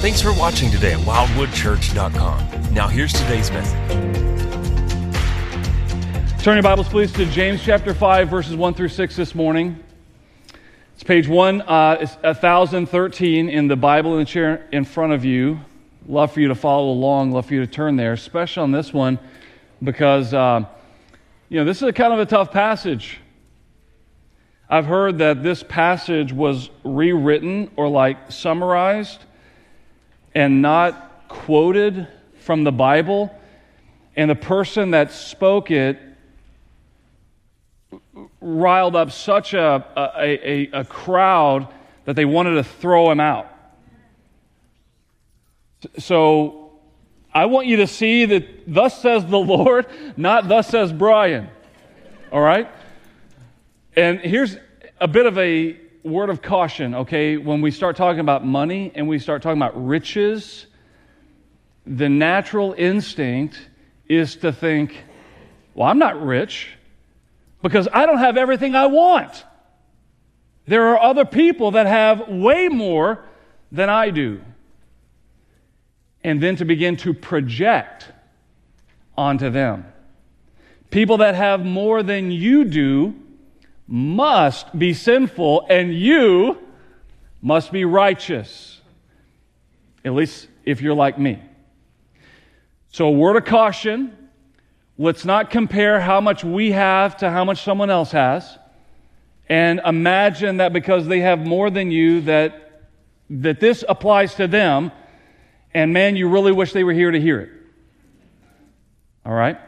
Thanks for watching today at wildwoodchurch.com. Now here's today's message. Turn your Bibles, please, to James chapter 5, verses 1 through 6 this morning. It's page 1013 in the Bible in the chair in front of you. Love for you to follow along, love for you to turn there, especially on this one, because, this is a kind of a tough passage. I've heard that this passage was rewritten or summarized and not quoted from the Bible, and the person that spoke it riled up such a crowd that they wanted to throw him out. So I want you to see that thus says the Lord, not thus says Brian. All right? And here's a bit of a word of caution, okay? When we start talking about money and we start talking about riches, the natural instinct is to think, well, I'm not rich because I don't have everything I want. There are other people that have way more than I do. And then to begin to project onto them. People that have more than you do must be sinful, and you must be righteous. At least if you're like me. So a word of caution, let's not compare how much we have to how much someone else has, and imagine that because they have more than you that this applies to them, and man, you really wish they were here to hear it. All right?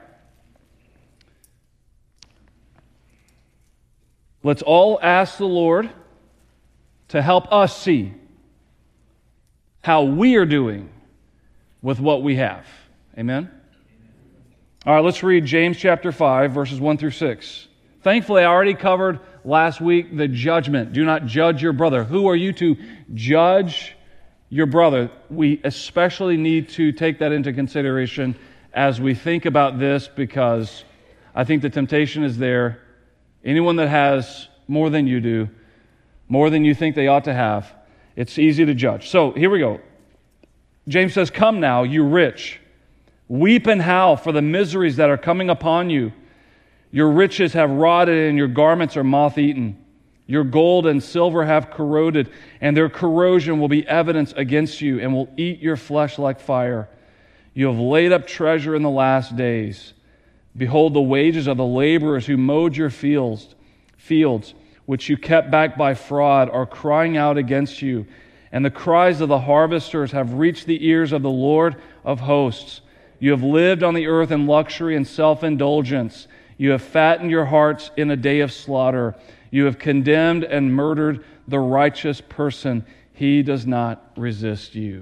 Let's all ask the Lord to help us see how we are doing with what we have. Amen? All right, let's read James chapter 5, verses 1 through 6. Thankfully, I already covered last week the judgment. Do not judge your brother. Who are you to judge your brother? We especially need to take that into consideration as we think about this, because I think the temptation is there. Anyone that has more than you do, more than you think they ought to have, it's easy to judge. So here we go. James says, "Come now, you rich, weep and howl for the miseries that are coming upon you. Your riches have rotted and your garments are moth-eaten. Your gold and silver have corroded, and their corrosion will be evidence against you and will eat your flesh like fire. You have laid up treasure in the last days. Behold, the wages of the laborers who mowed your fields, which you kept back by fraud, are crying out against you. And the cries of the harvesters have reached the ears of the Lord of hosts. You have lived on the earth in luxury and self-indulgence. You have fattened your hearts in a day of slaughter. You have condemned and murdered the righteous person. He does not resist you."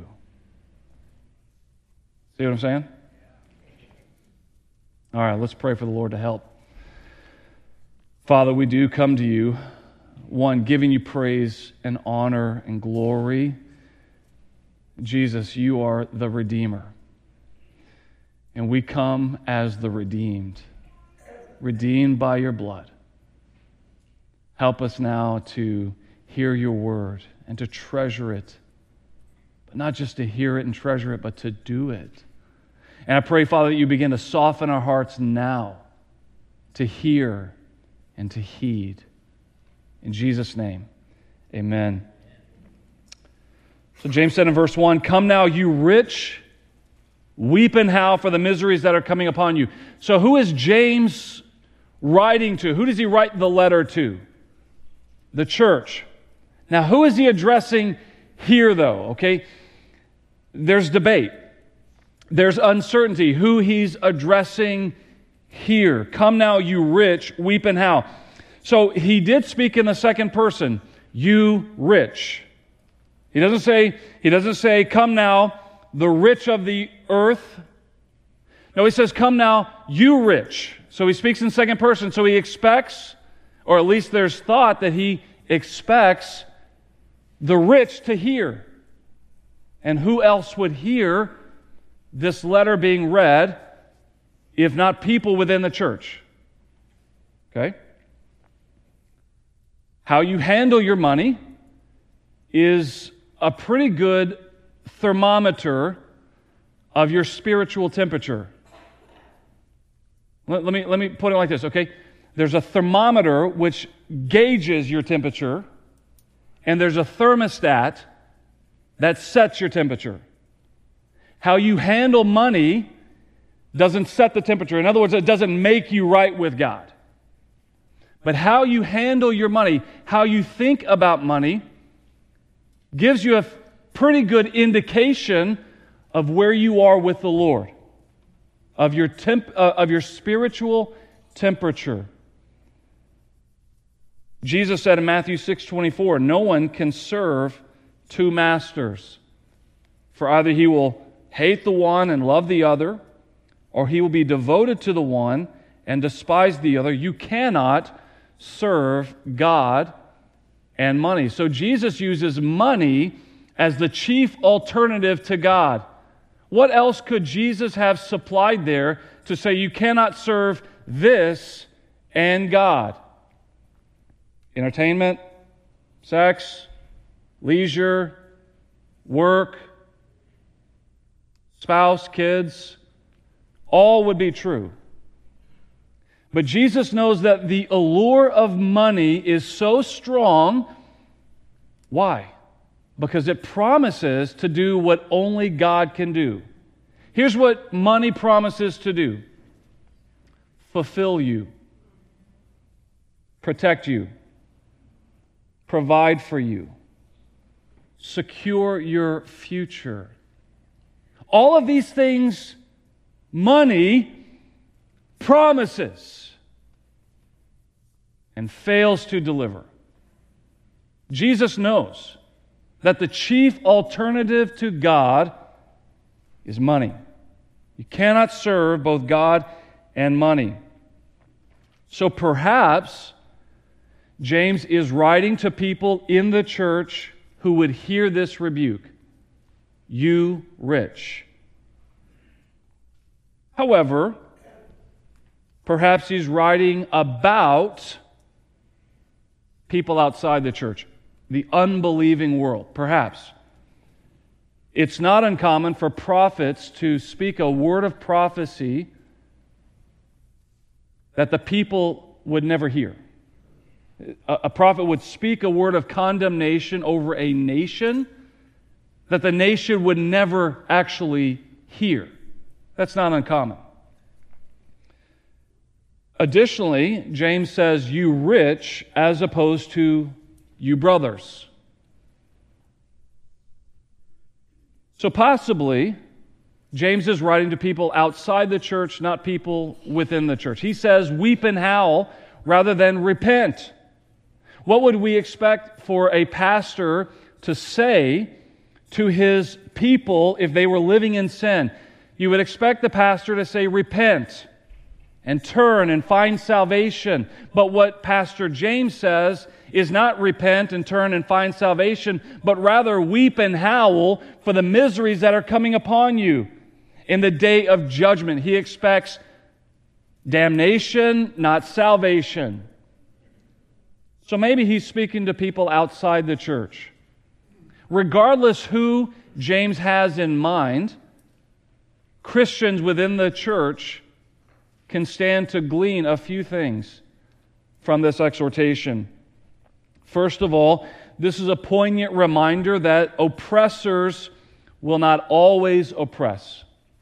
See what I'm saying? All right, let's pray for the Lord to help. Father, we do come to you, one, giving you praise and honor and glory. Jesus, you are the Redeemer. And we come as the redeemed by your blood. Help us now to hear your word and to treasure it. But not just to hear it and treasure it, but to do it. And I pray, Father, that you begin to soften our hearts now to hear and to heed. In Jesus' name, amen. So James said in verse 1, "Come now, you rich, weep and howl for the miseries that are coming upon you." So who is James writing to? Who does he write the letter to? The church. Now, who is he addressing here, though? Okay, there's debate. There's uncertainty who he's addressing here. "Come now, you rich, weep and howl." So he did speak in the second person, you rich. He doesn't say, "Come now, the rich of the earth." No, he says, "Come now, you rich." So he speaks in second person. So he expects, or at least there's thought that he expects the rich to hear. And who else would hear this letter being read if not people within the church? Okay? How you handle your money is a pretty good thermometer of your spiritual temperature. Let me put it like this, okay? There's a thermometer which gauges your temperature, and there's a thermostat that sets your temperature. How you handle money doesn't set the temperature. In other words, it doesn't make you right with God. But how you handle your money, how you think about money, gives you a pretty good indication of where you are with the Lord, of your spiritual temperature. Jesus said in Matthew 6:24, "No one can serve two masters, for either he will hate the one and love the other, or he will be devoted to the one and despise the other. You cannot serve God and money." So Jesus uses money as the chief alternative to God. What else could Jesus have supplied there to say you cannot serve this and God? Entertainment, sex, leisure, work, spouse, kids, all would be true. But Jesus knows that the allure of money is so strong. Why? Because it promises to do what only God can do. Here's what money promises to do: fulfill you, protect you, provide for you, secure your future. All of these things, money promises and fails to deliver. Jesus knows that the chief alternative to God is money. You cannot serve both God and money. So perhaps James is writing to people in the church who would hear this rebuke: "You rich." However, perhaps he's writing about people outside the church, the unbelieving world. Perhaps. It's not uncommon for prophets to speak a word of prophecy that the people would never hear. A prophet would speak a word of condemnation over a nation that the nation would never actually hear. That's not uncommon. Additionally, James says, "You rich," as opposed to "you brothers." So possibly, James is writing to people outside the church, not people within the church. He says, "Weep and howl," rather than "repent." What would we expect for a pastor to say to his people if they were living in sin? You would expect the pastor to say, "Repent and turn and find salvation." But what Pastor James says is not repent and turn and find salvation, but rather weep and howl for the miseries that are coming upon you in the day of judgment. He expects damnation, not salvation. So maybe he's speaking to people outside the church. Regardless who James has in mind, Christians within the church can stand to glean a few things from this exhortation. First of all, this is a poignant reminder that oppressors will not always oppress.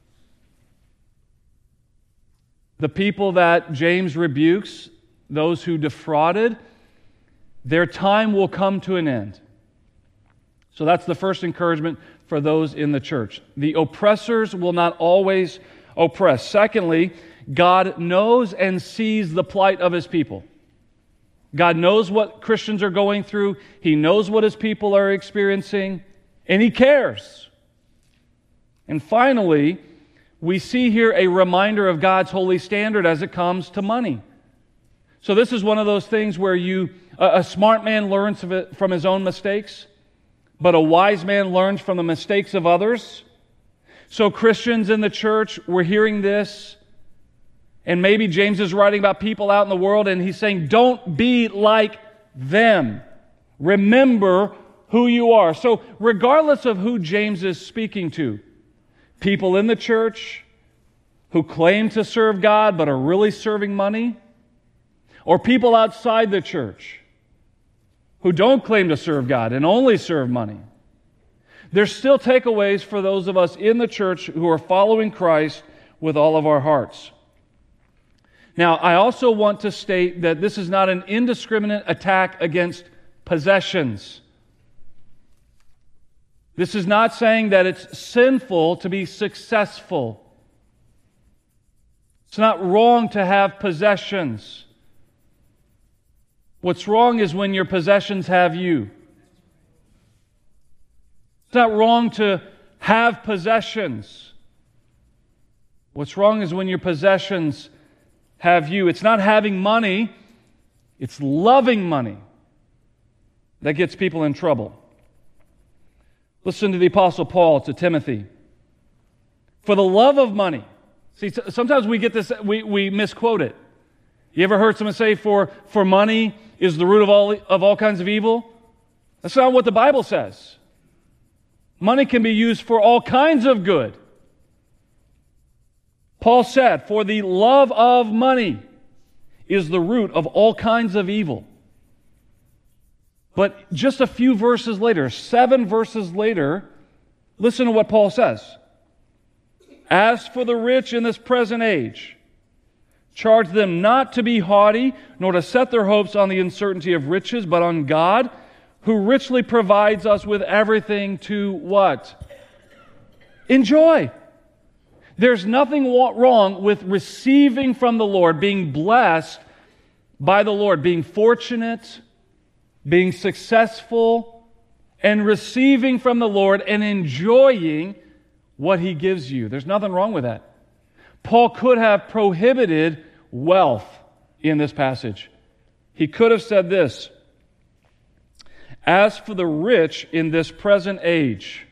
The people that James rebukes, those who defrauded, their time will come to an end. So that's the first encouragement for those in the church. The oppressors will not always oppress. Secondly, God knows and sees the plight of His people. God knows what Christians are going through. He knows what His people are experiencing, and He cares. And finally, we see here a reminder of God's holy standard as it comes to money. So this is one of those things where a smart man learns from his own mistakes, but a wise man learns from the mistakes of others. So Christians in the church, we're hearing this, and maybe James is writing about people out in the world, and he's saying, don't be like them. Remember who you are. So regardless of who James is speaking to, people in the church who claim to serve God but are really serving money, or people outside the church who don't claim to serve God and only serve money, there's still takeaways for those of us in the church who are following Christ with all of our hearts. Now, I also want to state that this is not an indiscriminate attack against possessions. This is not saying that it's sinful to be successful. It's not wrong to have possessions. What's wrong is when your possessions have you. It's not wrong to have possessions. What's wrong is when your possessions have you. It's not having money, it's loving money that gets people in trouble. Listen to the Apostle Paul to Timothy. For the love of money. See, sometimes we get this, we misquote it. You ever heard someone say, for money is the root of all kinds of evil? That's not what the Bible says. Money can be used for all kinds of good. Paul said, for the love of money is the root of all kinds of evil. But just a few verses later, 7 verses later, listen to what Paul says. As for the rich in this present age, charge them not to be haughty, nor to set their hopes on the uncertainty of riches, but on God, who richly provides us with everything to what? Enjoy. There's nothing wrong with receiving from the Lord, being blessed by the Lord, being fortunate, being successful, and receiving from the Lord and enjoying what He gives you. There's nothing wrong with that. Paul could have prohibited wealth in this passage. He could have said this, as for the rich in this present age,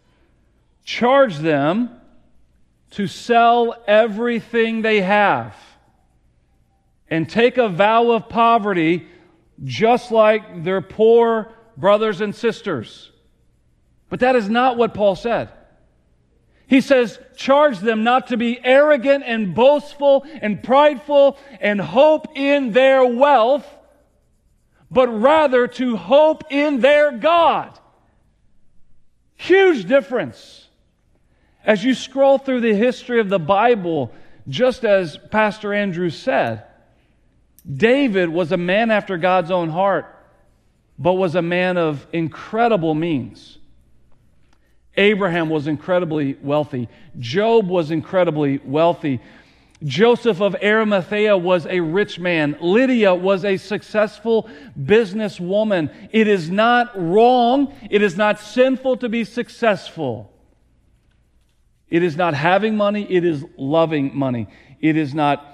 charge them to sell everything they have and take a vow of poverty just like their poor brothers and sisters. But that is not what Paul said. He says, charge them not to be arrogant and boastful and prideful and hope in their wealth, but rather to hope in their God. Huge difference. As you scroll through the history of the Bible, just as Pastor Andrew said, David was a man after God's own heart, but was a man of incredible means. Abraham was incredibly wealthy. Job was incredibly wealthy. Joseph of Arimathea was a rich man. Lydia was a successful businesswoman. It is not wrong, it is not sinful to be successful. It is not having money, it is loving money. It is not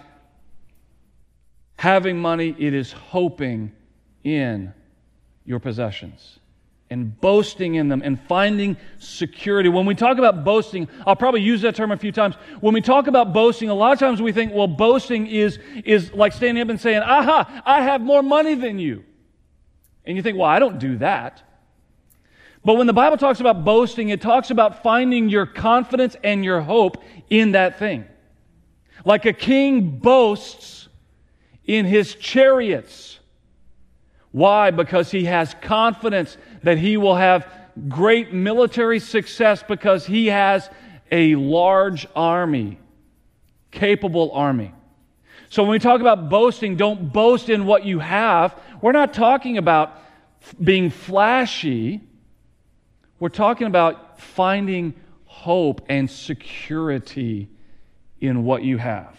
having money, it is hoping in your possessions and boasting in them and finding security. When we talk about boasting, I'll probably use that term a few times. When we talk about boasting, a lot of times we think, well, boasting is like standing up and saying, aha, I have more money than you. And you think, well, I don't do that. But when the Bible talks about boasting, it talks about finding your confidence and your hope in that thing. Like a king boasts in his chariots. Why? Because he has confidence that he will have great military success because he has a large army, capable army. So when we talk about boasting, don't boast in what you have. We're not talking about being flashy. We're talking about finding hope and security in what you have.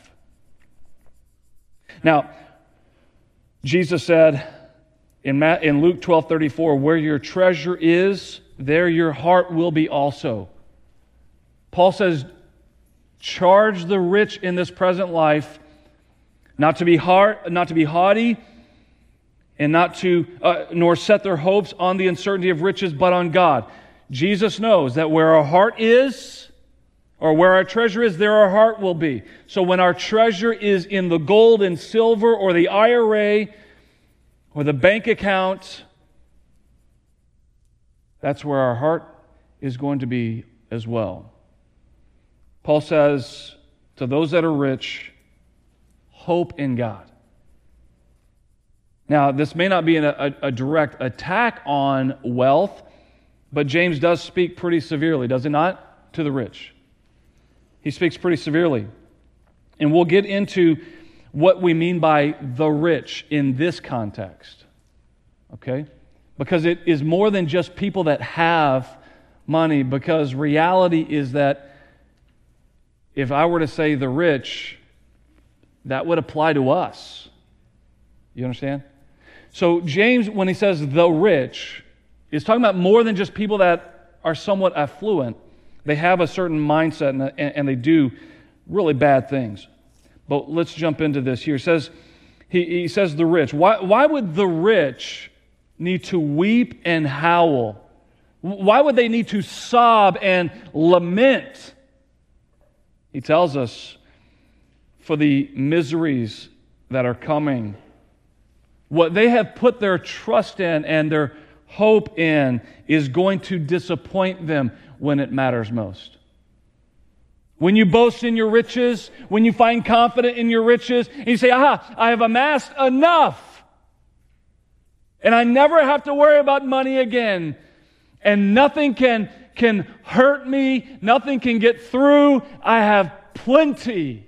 Now, Jesus said in Luke 12:34, where your treasure is, there your heart will be also. Paul says, charge the rich in this present life not to be haughty, and not to nor set their hopes on the uncertainty of riches, but on God. Jesus knows that where our heart is, or where our treasure is, there our heart will be. So when our treasure is in the gold and silver, or the IRA, or the bank account, That's where our heart is going to be as well. Paul says to those that are rich, hope in God. Now, this may not be a direct attack on wealth, but James does speak pretty severely, does he not, to the rich? He speaks pretty severely. And we'll get into what we mean by the rich in this context. Okay? Because it is more than just people that have money, because reality is that if I were to say the rich, that would apply to us. You understand? So James, when he says the rich, is talking about more than just people that are somewhat affluent. They have a certain mindset and they do really bad things. But let's jump into this here. He says the rich. Why would the rich need to weep and howl? Why would they need to sob and lament? He tells us for the miseries that are coming. What they have put their trust in and their hope in is going to disappoint them when it matters most. When you boast in your riches, when you find confidence in your riches, and you say, I have amassed enough, and I never have to worry about money again, and nothing can hurt me, nothing can get through, I have plenty.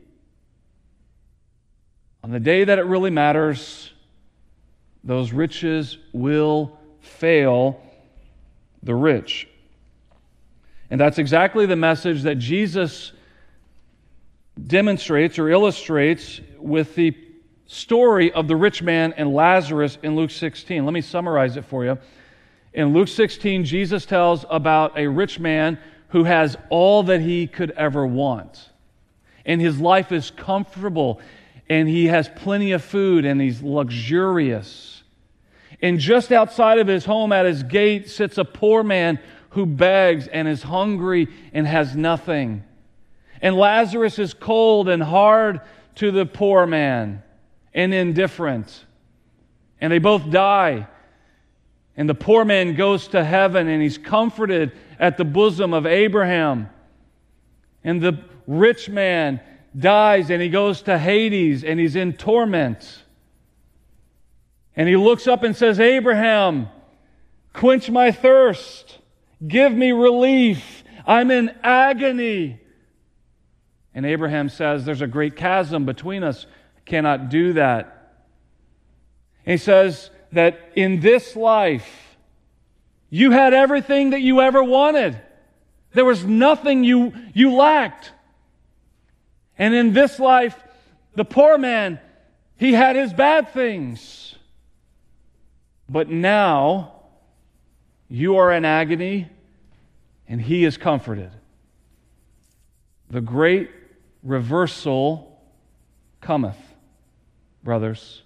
On the day that it really matters, those riches will fail the rich. And that's exactly the message that Jesus demonstrates or illustrates with the story of the rich man and Lazarus in Luke 16. Let me summarize it for you. In Luke 16, Jesus tells about a rich man who has all that he could ever want. And his life is comfortable, and he has plenty of food, and he's luxurious. And just outside of his home at his gate sits a poor man who begs and is hungry and has nothing. And Lazarus is cold and hard to the poor man and indifferent. And they both die. And the poor man goes to heaven and he's comforted at the bosom of Abraham. And the rich man dies and he goes to Hades and he's in torment. And he looks up and says, Abraham, quench my thirst. Give me relief. I'm in agony. And Abraham says, there's a great chasm between us. I cannot do that. And he says that in this life, you had everything that you ever wanted. There was nothing you lacked. And in this life, the poor man, he had his bad things. But now, you are in agony, and he is comforted. The great reversal cometh, brothers.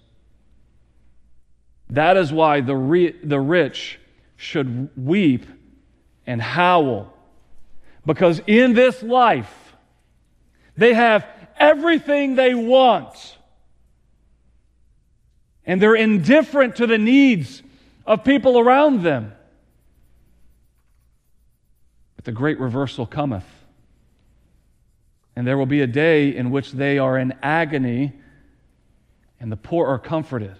That is why the rich should weep and howl. Because in this life, they have everything they want. And they're indifferent to the needs of people around them. But the great reversal cometh. And there will be a day in which they are in agony and the poor are comforted.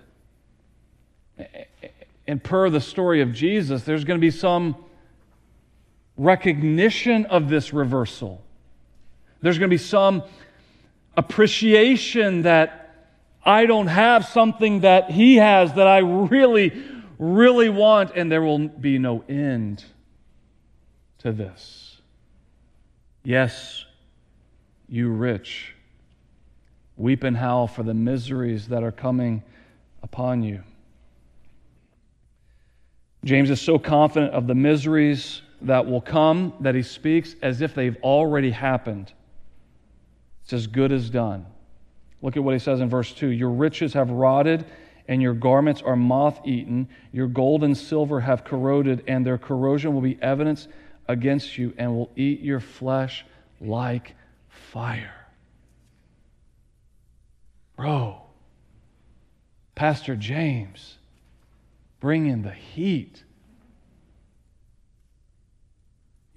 And per the story of Jesus, there's going to be some recognition of this reversal. There's going to be some appreciation that I don't have something that he has that I really, really want, and there will be no end to this. Yes, you rich, weep and howl for the miseries that are coming upon you. James is so confident of the miseries that will come that he speaks as if they've already happened. It's as good as done. Look at what he says in verse 2. Your riches have rotted, and your garments are moth-eaten. Your gold and silver have corroded, and their corrosion will be evidence against you, and will eat your flesh like fire. Bro, Pastor James, bring in the heat.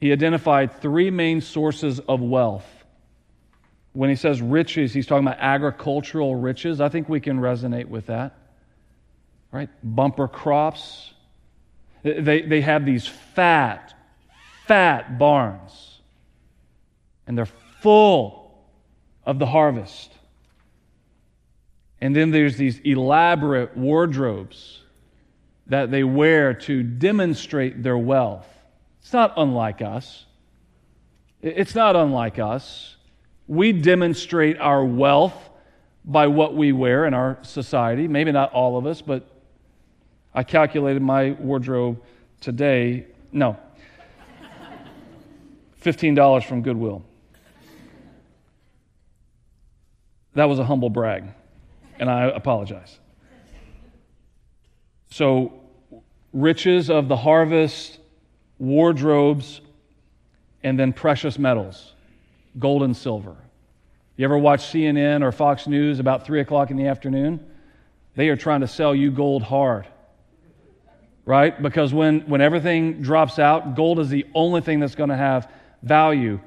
he identified three main sources of wealth. When he says riches, he's talking about agricultural riches. I think we can resonate with that. Right? Bumper crops. They have these fat barns. And they're full of the harvest. And then there's these elaborate wardrobes that they wear to demonstrate their wealth. It's not unlike us. It's not unlike us. We demonstrate our wealth by what we wear in our society. Maybe not all of us, but I calculated my wardrobe today. No. $15 from Goodwill. That was a humble brag, and I apologize. So, riches of the harvest, wardrobes, and then precious metals, gold and silver. You ever watch CNN or Fox News about 3 o'clock in the afternoon? They are trying to sell you gold hard, right? Because when everything drops out, gold is the only thing that's going to have value.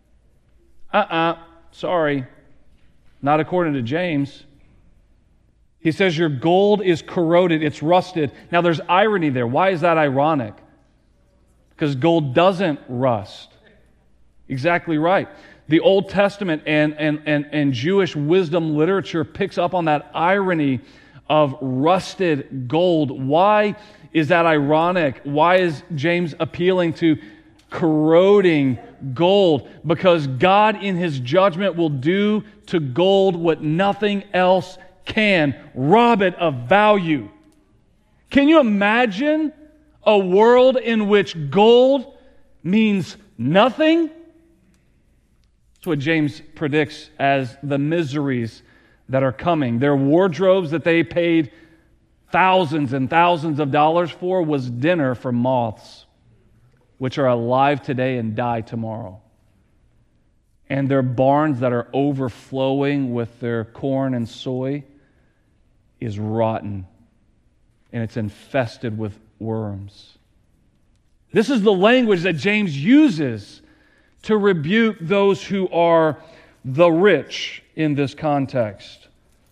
Sorry. Not according to James. He says your gold is corroded, it's rusted. Now there's irony there. Why is that ironic? Because gold doesn't rust. Exactly right. The Old Testament and Jewish wisdom literature picks up on that irony of rusted gold. Why is that ironic? Why is James appealing to corroding gold? Because God in His judgment will do to gold what nothing else can, rob it of value. Can you imagine a world in which gold means nothing? That's what James predicts as the miseries that are coming. Their wardrobes that they paid thousands and thousands of dollars for was dinner for moths, which are alive today and die tomorrow. And their barns that are overflowing with their corn and soy is rotten, and it's infested with worms. This is the language that James uses to rebuke those who are the rich in this context.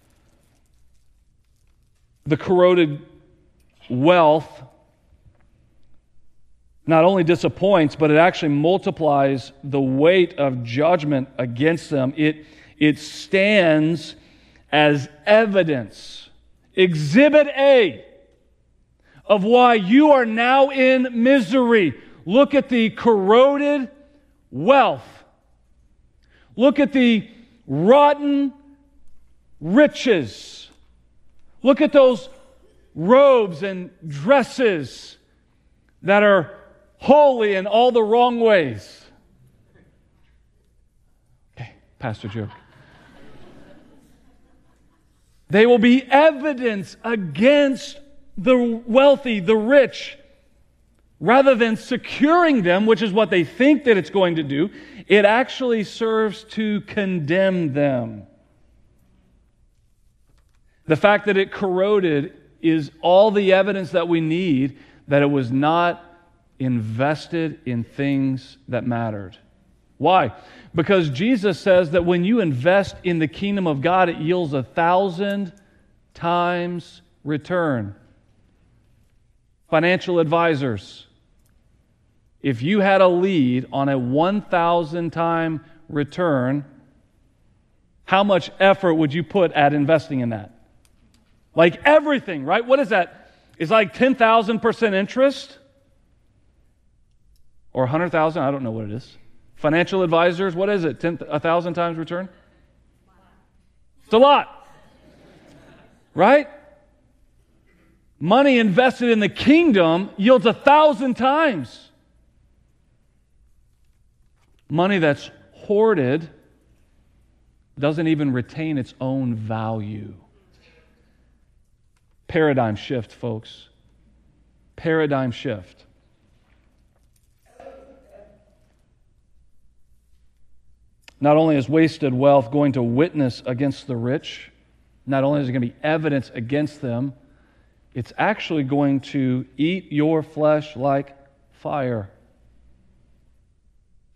The corroded wealth not only disappoints, but it actually multiplies the weight of judgment against them. It stands as evidence, Exhibit A, of why you are now in misery. Look at the corroded wealth. Look at the rotten riches. Look at those robes and dresses that are holy in all the wrong ways. Okay, pastor joke. They will be evidence against the wealthy, the rich. Rather than securing them, which is what they think that it's going to do, it actually serves to condemn them. The fact that it corroded is all the evidence that we need that it was not invested in things that mattered. Why? Because Jesus says that when you invest in the kingdom of God, it yields 1,000 times return. Financial advisors, if you had a lead on a 1,000 time return, how much effort would you put at investing in that? Like everything, right? What is that? It's like 10,000% interest? Or 100,000? I don't know what it is. Financial advisors, what is it? 1,000 times return? It's a lot. Right? Money invested in the kingdom yields 1,000 times. Money that's hoarded doesn't even retain its own value. Paradigm shift, folks. Paradigm shift. Not only is wasted wealth going to witness against the rich, not only is it going to be evidence against them, it's actually going to eat your flesh like fire.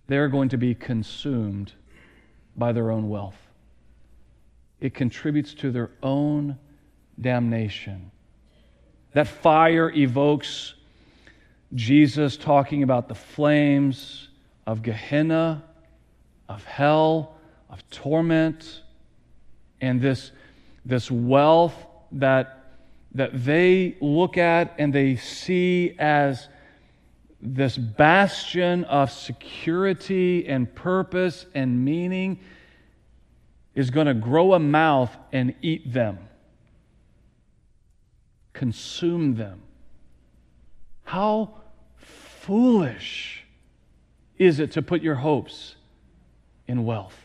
they're going to be consumed by their own wealth. It contributes to their own damnation. That fire evokes Jesus talking about the flames of Gehenna, of hell, of torment, and this wealth that they look at and they see as this bastion of security and purpose and meaning is going to grow a mouth and eat them, consume them. How foolish is it to put your hopes in wealth?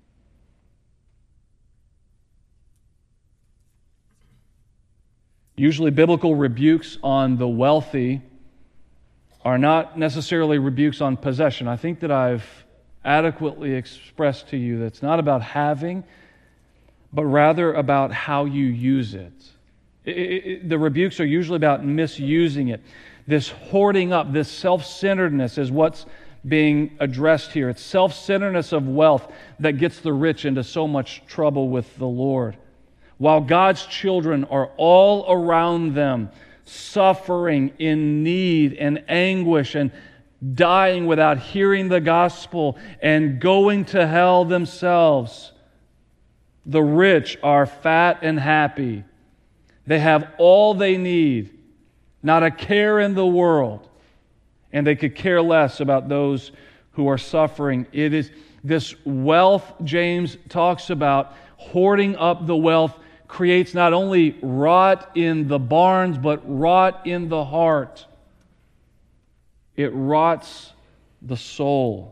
Usually biblical rebukes on the wealthy are not necessarily rebukes on possession. I think that I've adequately expressed to you that it's not about having, but rather about how you use it. The rebukes are usually about misusing it. This hoarding up, this self-centeredness is what's being addressed here. It's self-centeredness of wealth that gets the rich into so much trouble with the Lord. While God's children are all around them, suffering in need and anguish and dying without hearing the gospel and going to hell themselves, the rich are fat and happy. They have all they need, not a care in the world, and they could care less about those who are suffering. It is this wealth James talks about, hoarding up the wealth, creates not only rot in the barns, but rot in the heart. It rots the soul.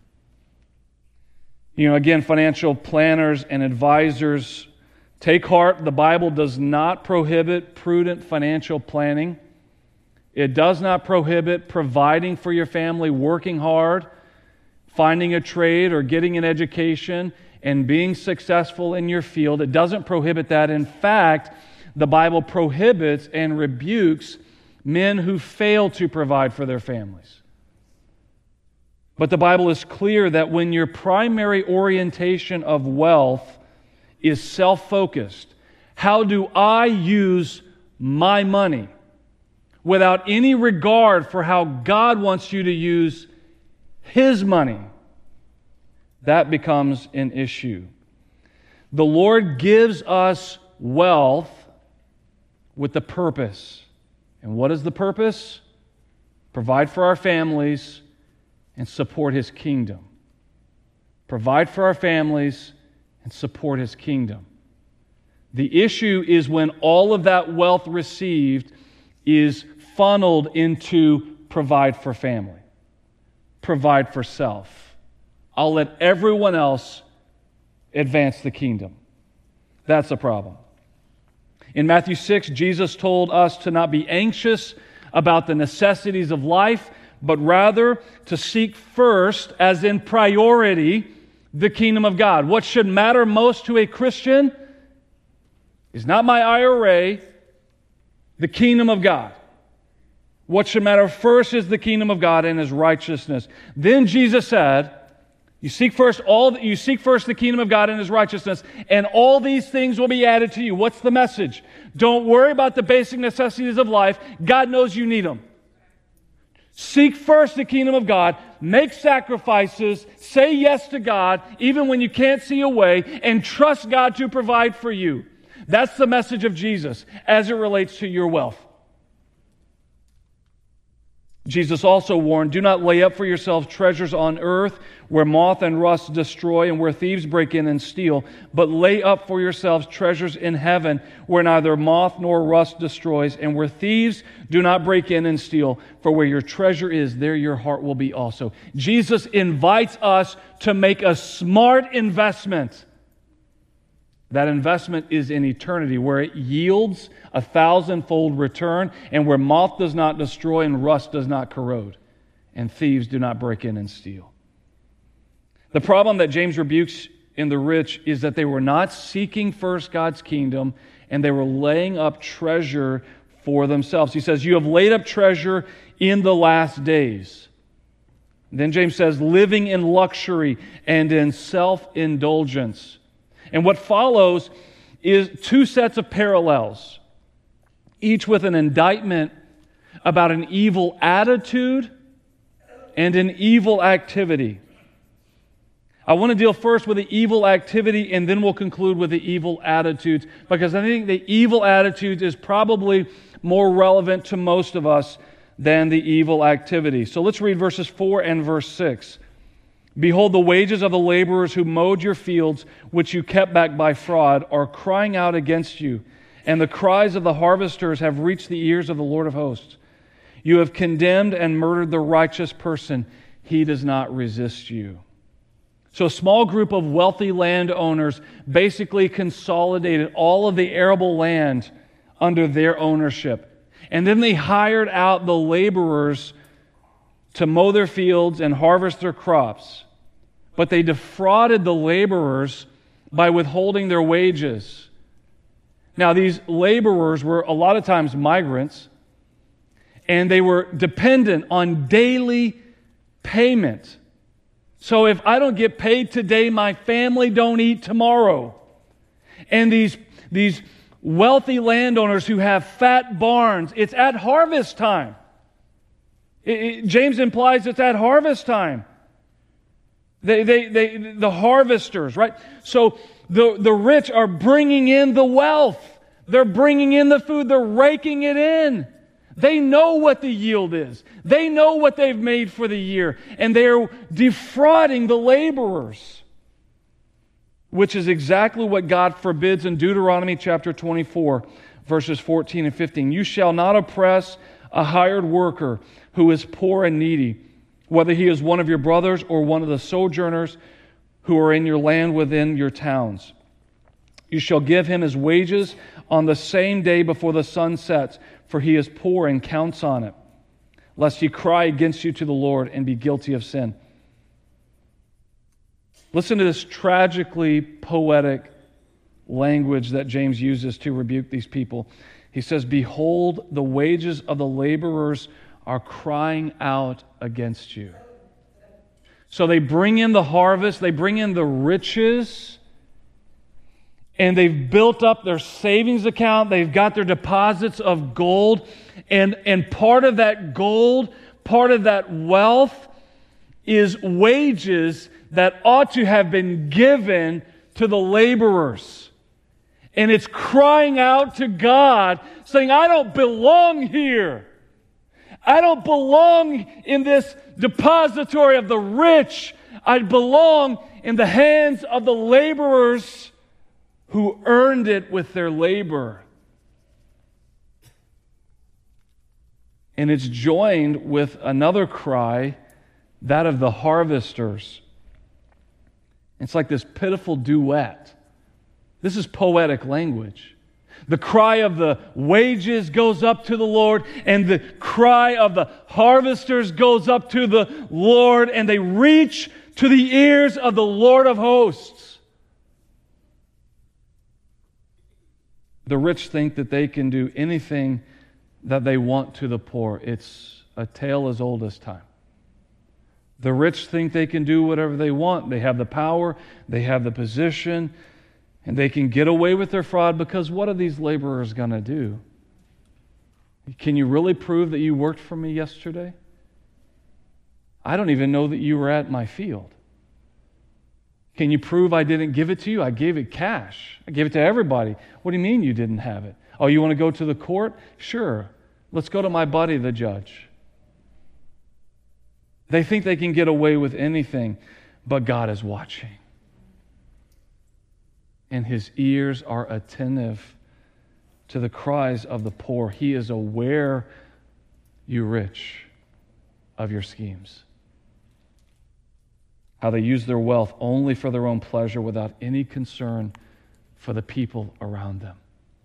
Again, financial planners and advisors, take heart. The Bible does not prohibit prudent financial planning. It does not prohibit providing for your family, working hard, finding a trade or getting an education, and being successful in your field. It doesn't prohibit that. In fact, the Bible prohibits and rebukes men who fail to provide for their families. But the Bible is clear that when your primary orientation of wealth is self-focused, how do I use my money, without any regard for how God wants you to use His money, that becomes an issue. The Lord gives us wealth with the purpose. And what is the purpose? Provide for our families and support His kingdom. Provide for our families and support His kingdom. The issue is when all of that wealth received is funneled into provide for family, provide for self. I'll let everyone else advance the kingdom. That's a problem. In Matthew 6, Jesus told us to not be anxious about the necessities of life, but rather to seek first, as in priority, the kingdom of God. What should matter most to a Christian is not my IRA, the kingdom of God. What should matter first is the kingdom of God and His righteousness. Then Jesus said, You seek first the kingdom of God and His righteousness, and all these things will be added to you. What's the message? Don't worry about the basic necessities of life. God knows you need them. Seek first the kingdom of God, make sacrifices, say yes to God, even when you can't see a way, and trust God to provide for you. That's the message of Jesus as it relates to your wealth. Jesus also warned, do not lay up for yourselves treasures on earth where moth and rust destroy and where thieves break in and steal, but lay up for yourselves treasures in heaven where neither moth nor rust destroys and where thieves do not break in and steal. For where your treasure is, there your heart will be also. Jesus invites us to make a smart investment. That investment is in eternity, where it yields 1,000-fold return, and where moth does not destroy and rust does not corrode, and thieves do not break in and steal. The problem that James rebukes in the rich is that they were not seeking first God's kingdom, and they were laying up treasure for themselves. He says, you have laid up treasure in the last days. Then James says, living in luxury and in self-indulgence. And what follows is two sets of parallels, each with an indictment about an evil attitude and an evil activity. I want to deal first with the evil activity, and then we'll conclude with the evil attitudes, because I think the evil attitudes is probably more relevant to most of us than the evil activity. So let's read verses 4 and verse 6. Behold, the wages of the laborers who mowed your fields, which you kept back by fraud, are crying out against you, and the cries of the harvesters have reached the ears of the Lord of hosts. You have condemned and murdered the righteous person. He does not resist you. So a small group of wealthy landowners basically consolidated all of the arable land under their ownership. And then they hired out the laborers to mow their fields and harvest their crops. But they defrauded the laborers by withholding their wages. Now, these laborers were a lot of times migrants, and they were dependent on daily payment. So if I don't get paid today, my family don't eat tomorrow. And these wealthy landowners who have fat barns, it's at harvest time. James implies it's at harvest time. The harvesters, right? So the rich are bringing in the wealth. They're bringing in the food. They're raking it in. They know what the yield is. They know what they've made for the year. And they're defrauding the laborers, which is exactly what God forbids in Deuteronomy chapter 24, verses 14 and 15. You shall not oppress a hired worker who is poor and needy, whether he is one of your brothers or one of the sojourners who are in your land within your towns. You shall give him his wages on the same day before the sun sets, for he is poor and counts on it, lest he cry against you to the Lord and be guilty of sin. Listen to this tragically poetic language that James uses to rebuke these people. He says, behold, the wages of the laborers are crying out against you. So they bring in the harvest, they bring in the riches, and they've built up their savings account. They've got their deposits of gold. And part of that gold, part of that wealth is wages that ought to have been given to the laborers. And it's crying out to God, saying, I don't belong here. I don't belong in this depository of the rich. I belong in the hands of the laborers who earned it with their labor. And it's joined with another cry, that of the harvesters. It's like this pitiful duet. This is poetic language. The cry of the wages goes up to the Lord, and the cry of the harvesters goes up to the Lord, and they reach to the ears of the Lord of hosts. The rich think that they can do anything that they want to the poor. It's a tale as old as time. The rich think they can do whatever they want. They have the power, they have the position, and they can get away with their fraud because what are these laborers going to do? Can you really prove that you worked for me yesterday? I don't even know that you were at my field. Can you prove I didn't give it to you? I gave it cash. I gave it to everybody. What do you mean you didn't have it? Oh, you want to go to the court? Sure. Let's go to my buddy, the judge. They think they can get away with anything, but God is watching. And His ears are attentive to the cries of the poor. He is aware, you rich, of your schemes. How they use their wealth only for their own pleasure without any concern for the people around them.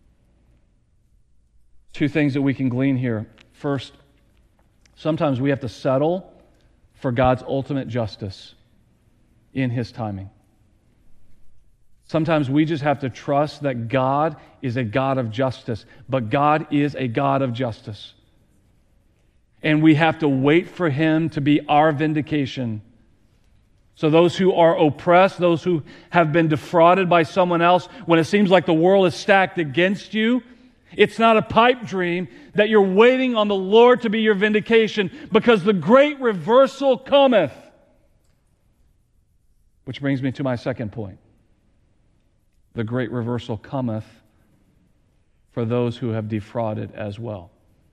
Two things that we can glean here. First, sometimes we have to settle for God's ultimate justice in His timing. Sometimes we just have to trust that God is a God of justice, but God is a God of justice. and we have to wait for Him to be our vindication. So those who are oppressed, those who have been defrauded by someone else, when it seems like the world is stacked against you, it's not a pipe dream that you're waiting on the Lord to be your vindication, because the great reversal cometh. Which brings me to my second point. The great reversal cometh for those who have defrauded as well.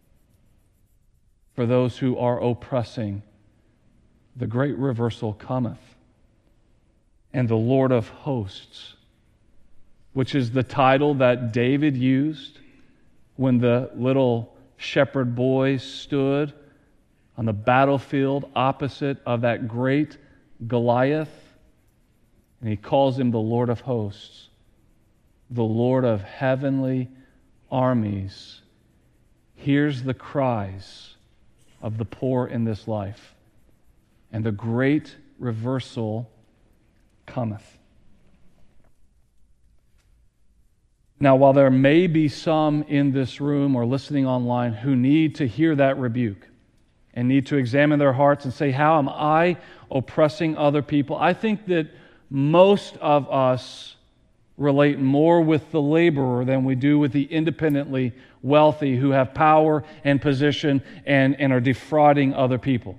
For those who are oppressing, the great reversal cometh. And the Lord of hosts, which is the title that David used when the little shepherd boy stood on the battlefield opposite of that great Goliath, and he calls him the Lord of hosts, the Lord of heavenly armies, hears the cries of the poor in this life, and the great reversal cometh. Now, while there may be some in this room or listening online who need to hear that rebuke and need to examine their hearts and say, how am I oppressing other people? I think that most of us relate more with the laborer than we do with the independently wealthy who have power and position and are defrauding other people.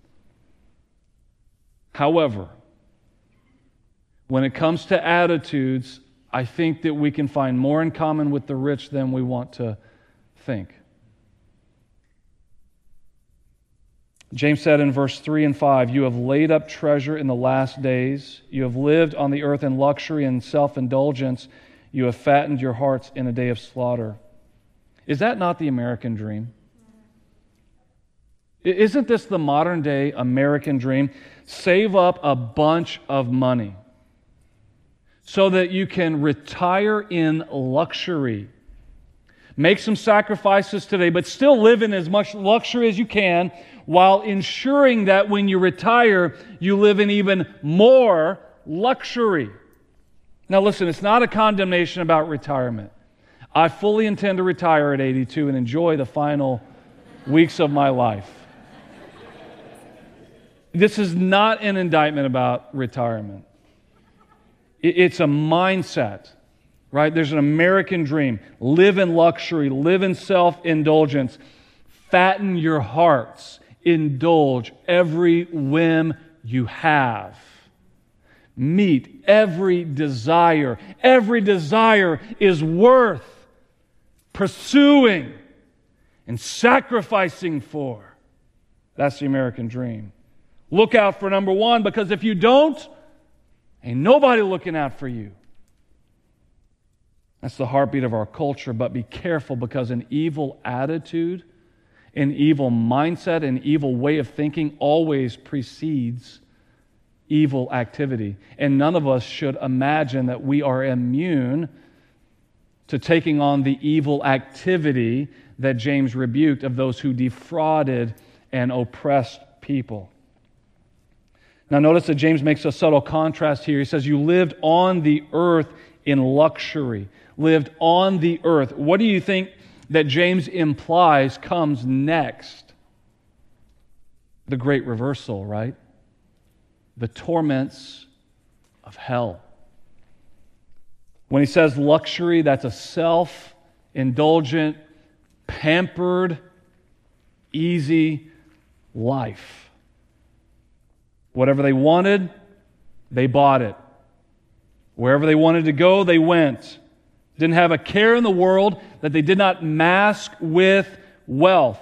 However, when it comes to attitudes, I think that we can find more in common with the rich than we want to think. James said in verse 3 and 5, "You have laid up treasure in the last days. You have lived on the earth in luxury and self-indulgence. You have fattened your hearts in a day of slaughter." Is that not the American dream? Isn't this the modern day American dream? Save up a bunch of money so that you can retire in luxury. Make some sacrifices today, but still live in as much luxury as you can, while ensuring that when you retire, you live in even more luxury. Now listen, it's not a condemnation about retirement. I fully intend to retire at 82 and enjoy the final weeks of my life. This is not an indictment about retirement. It's a mindset, right? There's an American dream. Live in luxury, live in self-indulgence. Fatten your hearts. Indulge every whim you have. Meet every desire. Every desire is worth pursuing and sacrificing for. That's the American dream. Look out for number one, because if you don't, ain't nobody looking out for you. That's the heartbeat of our culture, but be careful, because an evil attitude, an evil mindset, an evil way of thinking always precedes evil activity. And none of us should imagine that we are immune to taking on the evil activity that James rebuked of those who defrauded and oppressed people. Now notice that James makes a subtle contrast here. He says, you lived on the earth in luxury. Lived on the earth. What do you think that James implies comes next? The great reversal, right? The torments of hell. When he says luxury, that's a self-indulgent, pampered, easy life. Whatever they wanted, they bought it. Wherever they wanted to go, they went. Didn't have a care in the world that they did not mask with wealth.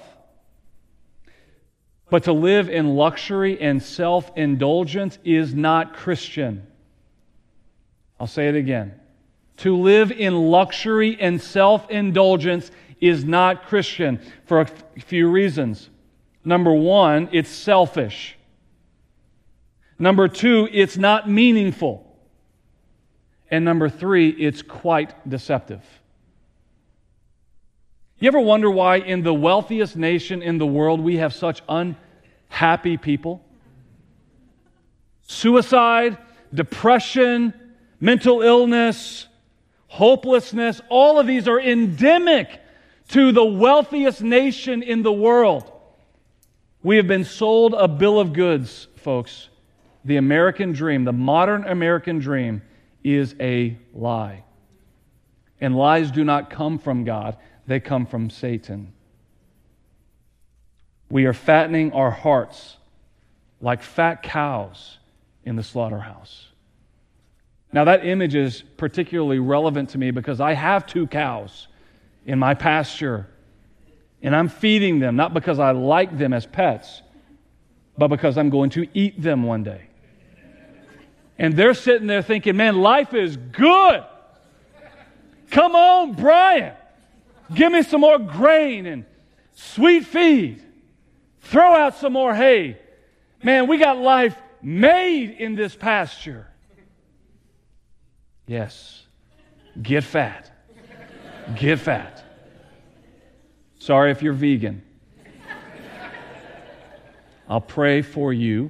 But to live in luxury and self-indulgence is not Christian. I'll say it again. To live in luxury and self-indulgence is not Christian for a few reasons. Number one, it's selfish. Number two, it's not meaningful. And number three, it's quite deceptive. You ever wonder why in the wealthiest nation in the world we have such unhappy people? Suicide, depression, mental illness, hopelessness, all of these are endemic to the wealthiest nation in the world. We have been sold a bill of goods, folks. The American dream, the modern American dream, is a lie. And lies do not come from God, they come from Satan. We are fattening our hearts like fat cows in the slaughterhouse. Now, that image is particularly relevant to me because I have 2 cows in my pasture, and I'm feeding them, not because I like them as pets, but because I'm going to eat them one day. And they're sitting there thinking, man, life is good. Come on, Brian. Give me some more grain and sweet feed. Throw out some more hay. Man, we got life made in this pasture. Yes. Get fat. Get fat. Sorry if you're vegan. I'll pray for you.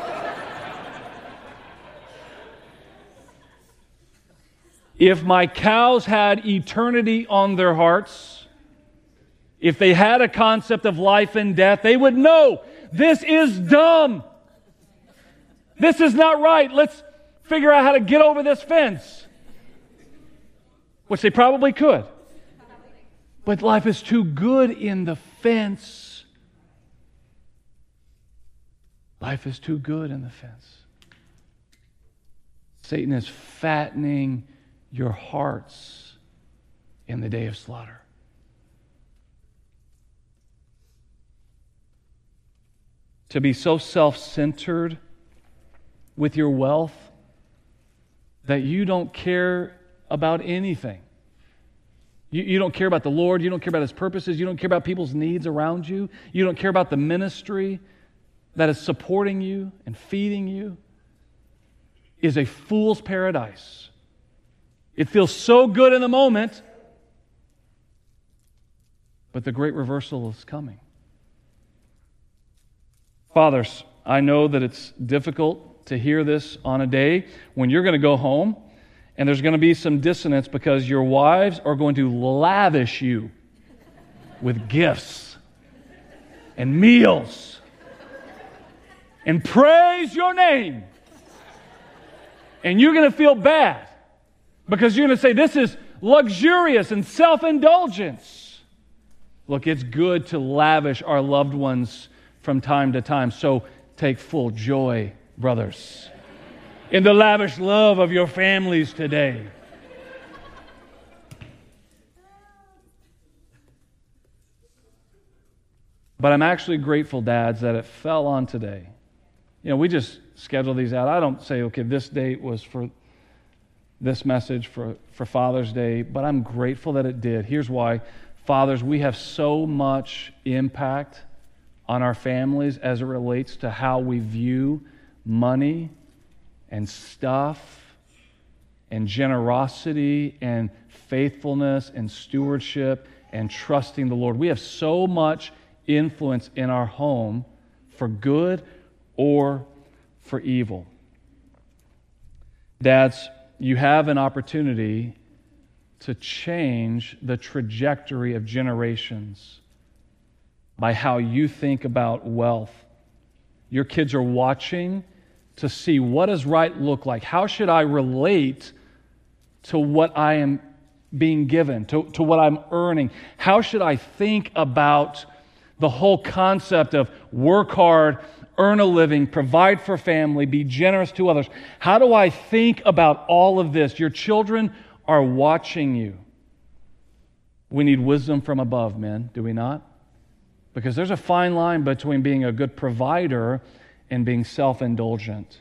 If my cows had eternity on their hearts, if they had a concept of life and death, they would know this is dumb. This is not right. Let's figure out how to get over this fence. Which they probably could. But life is too good in the fence. Life is too good in the fence. Satan is fattening your hearts in the day of slaughter. To be so self-centered with your wealth that you don't care about anything. You don't care about the Lord. You don't care about His purposes. You don't care about people's needs around you. You don't care about the ministry that is supporting you and feeding you. Is a fool's paradise. It feels so good in the moment, but the great reversal is coming. Fathers, I know that it's difficult to hear this on a day when you're going to go home and there's going to be some dissonance because your wives are going to lavish you with gifts and meals and praise your name. And you're going to feel bad because you're going to say, this is luxurious and self-indulgence. Look, it's good to lavish our loved ones from time to time. So take full joy, brothers, in the lavish love of your families today. But I'm actually grateful, dads, that it fell on today. You know, we just schedule these out. I don't say, okay, this date was for this message for Father's Day, but I'm grateful that it did. Here's why. Fathers, we have so much impact on our families as it relates to how we view money and stuff and generosity and faithfulness and stewardship and trusting the Lord. We have so much influence in our home for good or for evil. Dads, you have an opportunity to change the trajectory of generations by how you think about wealth. Your kids are watching to see, what does right look like? How should I relate to what I am being given, to what I'm earning? How should I think about the whole concept of work hard, earn a living, provide for family, be generous to others? How do I think about all of this? Your children are watching you. We need wisdom from above, men, do we not? Because there's a fine line between being a good provider and being self-indulgent.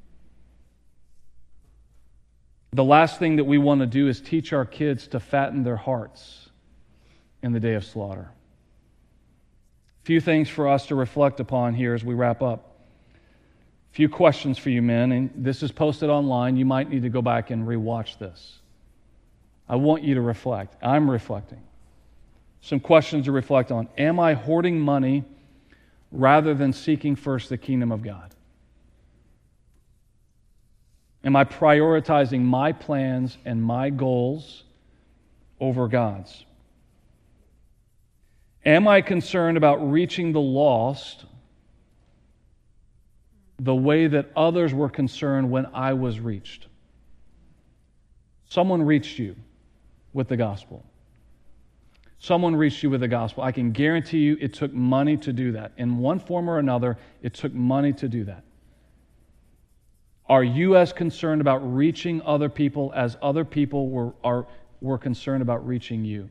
The last thing that we want to do is teach our kids to fatten their hearts in the day of slaughter. A few things for us to reflect upon here as we wrap up. A few questions for you men, and this is posted online. You might need to go back and rewatch this. I want you to reflect. I'm reflecting. Some questions to reflect on. Am I hoarding money rather than seeking first the kingdom of God? Am I prioritizing my plans and my goals over God's? Am I concerned about reaching the lost the way that others were concerned when I was reached. Someone reached you with the gospel. Someone reached you with the gospel. I can guarantee you it took money to do that. In one form or another, it took money to do that. Are you as concerned about reaching other people as other people were concerned about reaching you?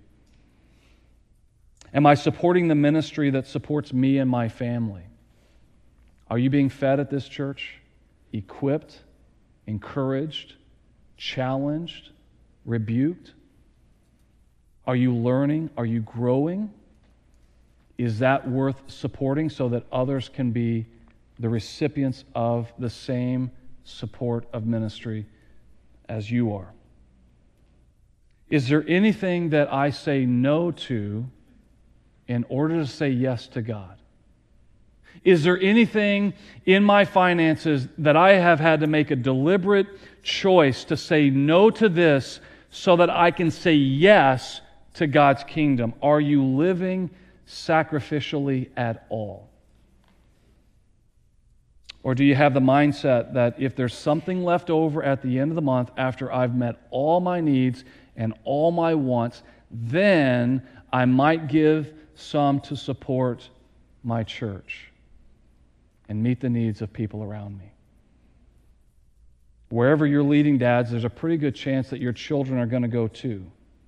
Am I supporting the ministry that supports me and my family? Are you being fed at this church? Equipped, encouraged, challenged, rebuked? Are you learning? Are you growing? Is that worth supporting so that others can be the recipients of the same support of ministry as you are? Is there anything that I say no to in order to say yes to God? Is there anything in my finances that I have had to make a deliberate choice to say no to this so that I can say yes to God's kingdom? Are you living sacrificially at all? Or do you have the mindset that if there's something left over at the end of the month after I've met all my needs and all my wants, then I might give some to support my church and meet the needs of people around me? Wherever you're leading, dads, there's a pretty good chance that your children are going to go too.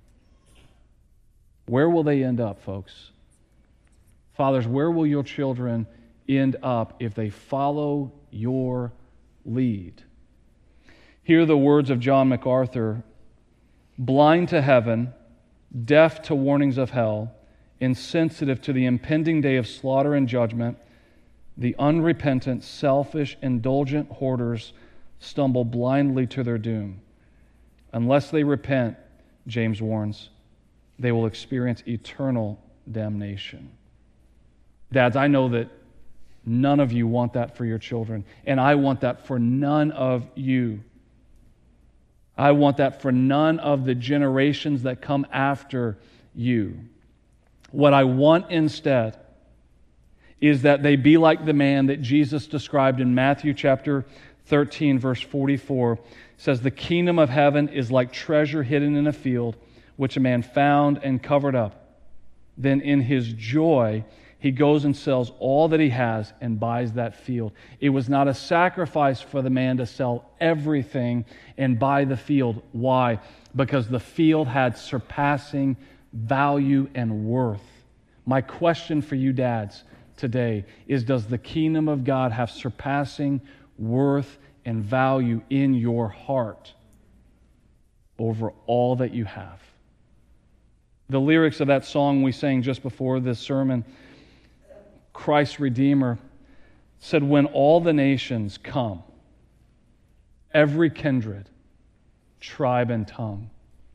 Where will they end up, folks? Fathers, where will your children end up if they follow your lead? Hear the words of John MacArthur: blind to heaven, deaf to warnings of hell, insensitive to the impending day of slaughter and judgment, the unrepentant, selfish, indulgent hoarders stumble blindly to their doom. Unless they repent, James warns, they will experience eternal damnation. Dads, I know that none of you want that for your children, and I want that for none of you. I want that for none of the generations that come after you. What I want instead is that they be like the man that Jesus described in Matthew chapter 13, verse 44. It says, the kingdom of heaven is like treasure hidden in a field, which a man found and covered up. Then in his joy, he goes and sells all that he has and buys that field. It was not a sacrifice for the man to sell everything and buy the field. Why? Because the field had surpassing value and worth. My question for you dads today is, does the kingdom of God have surpassing worth and value in your heart over all that you have? The lyrics of that song we sang just before this sermon, Christ Redeemer, said, when all the nations come, every kindred, tribe, and tongue,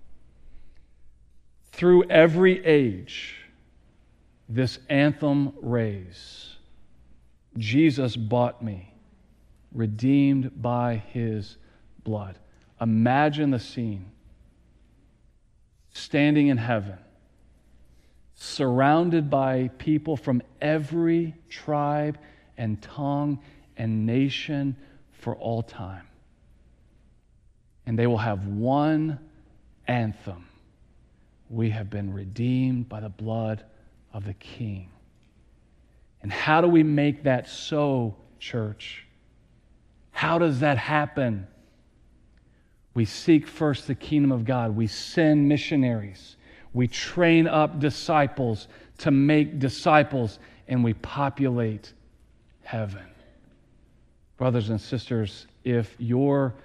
through every age, this anthem raise, Jesus bought me, redeemed by His blood. Imagine the scene. Standing in heaven, surrounded by people from every tribe and tongue and nation for all time. And they will have one anthem. We have been redeemed by the blood of the King. And how do we make that so, church? How does that happen? We seek first the kingdom of God. We send missionaries. We train up disciples to make disciples, and we populate heaven. Brothers and sisters, if your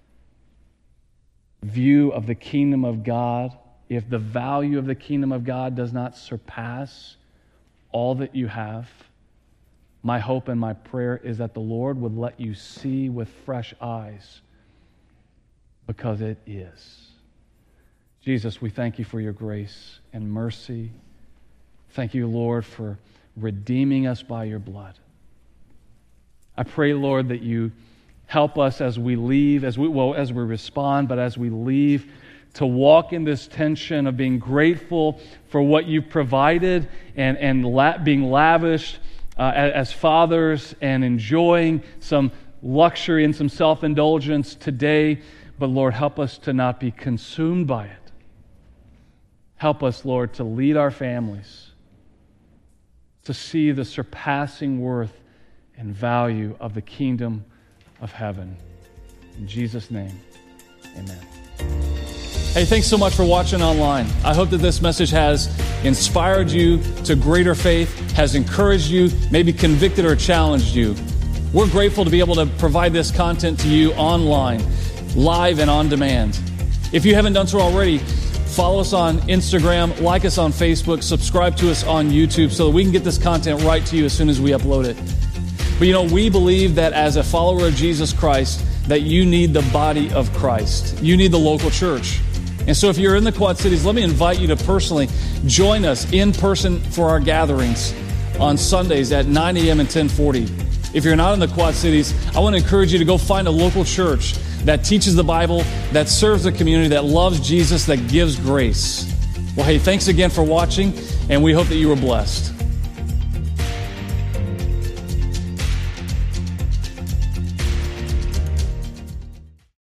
view of the kingdom of God, if the value of the kingdom of God does not surpass all that you have, my hope and my prayer is that the Lord would let you see with fresh eyes, because it is. Jesus, we thank you for your grace and mercy. Thank you, Lord, for redeeming us by your blood. I pray, Lord, that you help us as we leave, as we respond, but as we leave, to walk in this tension of being grateful for what you've provided and being lavished as fathers and enjoying some luxury and some self-indulgence today, but Lord, help us to not be consumed by it. Help us, Lord, to lead our families to see the surpassing worth and value of the kingdom of heaven. In Jesus' name, amen. Hey, thanks so much for watching online. I hope that this message has inspired you to greater faith, has encouraged you, maybe convicted or challenged you. We're grateful to be able to provide this content to you online, live and on demand. If you haven't done so already, follow us on Instagram, like us on Facebook, subscribe to us on YouTube so that we can get this content right to you as soon as we upload it. But we believe that as a follower of Jesus Christ, that you need the body of Christ. You need the local church. And so if you're in the Quad Cities, let me invite you to personally join us in person for our gatherings on Sundays at 9 a.m. and 10:40. If you're not in the Quad Cities, I want to encourage you to go find a local church that teaches the Bible, that serves the community, that loves Jesus, that gives grace. Well, hey, thanks again for watching, and we hope that you were blessed.